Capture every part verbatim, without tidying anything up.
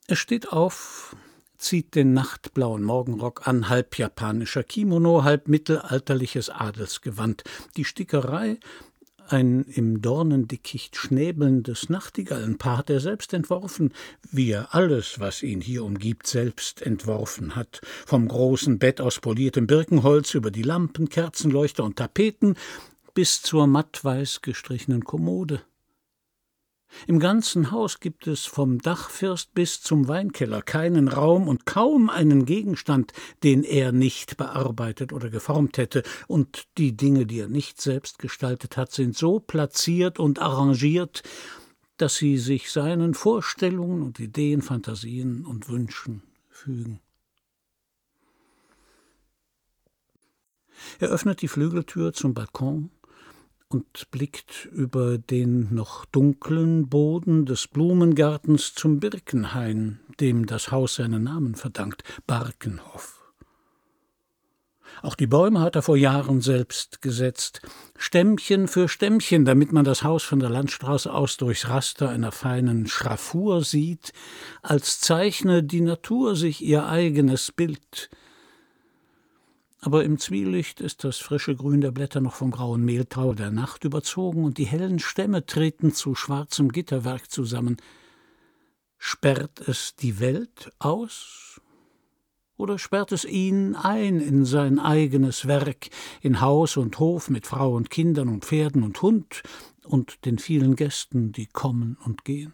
Er steht auf, zieht den nachtblauen Morgenrock an, halb japanischer Kimono, halb mittelalterliches Adelsgewand. Die Stickerei, ein im Dornendickicht schnäbelndes Nachtigallenpaar, hat er selbst entworfen, wie er alles, was ihn hier umgibt, selbst entworfen hat. Vom großen Bett aus poliertem Birkenholz über die Lampen, Kerzenleuchter und Tapeten bis zur mattweiß gestrichenen Kommode. Im ganzen Haus gibt es vom Dachfirst bis zum Weinkeller keinen Raum und kaum einen Gegenstand, den er nicht bearbeitet oder geformt hätte, und die Dinge, die er nicht selbst gestaltet hat, sind so platziert und arrangiert, dass sie sich seinen Vorstellungen und Ideen, Fantasien und Wünschen fügen. Er öffnet die Flügeltür zum Balkon und blickt über den noch dunklen Boden des Blumengartens zum Birkenhain, dem das Haus seinen Namen verdankt, Barkenhof. Auch die Bäume hat er vor Jahren selbst gesetzt, Stämmchen für Stämmchen, damit man das Haus von der Landstraße aus durchs Raster einer feinen Schraffur sieht, als zeichne die Natur sich ihr eigenes Bild. Aber im Zwielicht ist das frische Grün der Blätter noch vom grauen Mehltau der Nacht überzogen und die hellen Stämme treten zu schwarzem Gitterwerk zusammen. Sperrt es die Welt aus? Oder sperrt es ihn ein in sein eigenes Werk, in Haus und Hof mit Frau und Kindern und Pferden und Hund und den vielen Gästen, die kommen und gehen?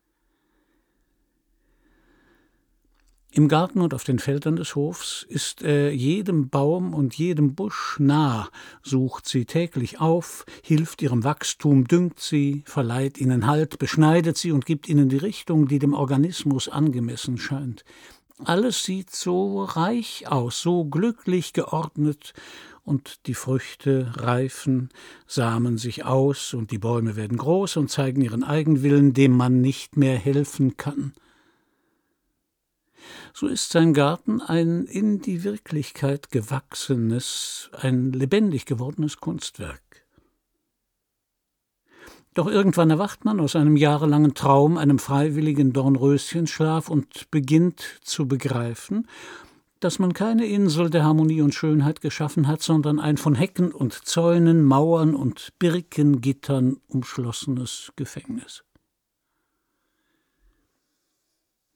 Im Garten und auf den Feldern des Hofs ist er jedem Baum und jedem Busch nah, sucht sie täglich auf, hilft ihrem Wachstum, düngt sie, verleiht ihnen Halt, beschneidet sie und gibt ihnen die Richtung, die dem Organismus angemessen scheint. Alles sieht so reich aus, so glücklich geordnet, und die Früchte reifen, samen sich aus, und die Bäume werden groß und zeigen ihren Eigenwillen, dem man nicht mehr helfen kann. So ist sein Garten ein in die Wirklichkeit gewachsenes, ein lebendig gewordenes Kunstwerk. Doch irgendwann erwacht man aus einem jahrelangen Traum, einem freiwilligen Dornröschenschlaf, und beginnt zu begreifen, dass man keine Insel der Harmonie und Schönheit geschaffen hat, sondern ein von Hecken und Zäunen, Mauern und Birkengittern umschlossenes Gefängnis.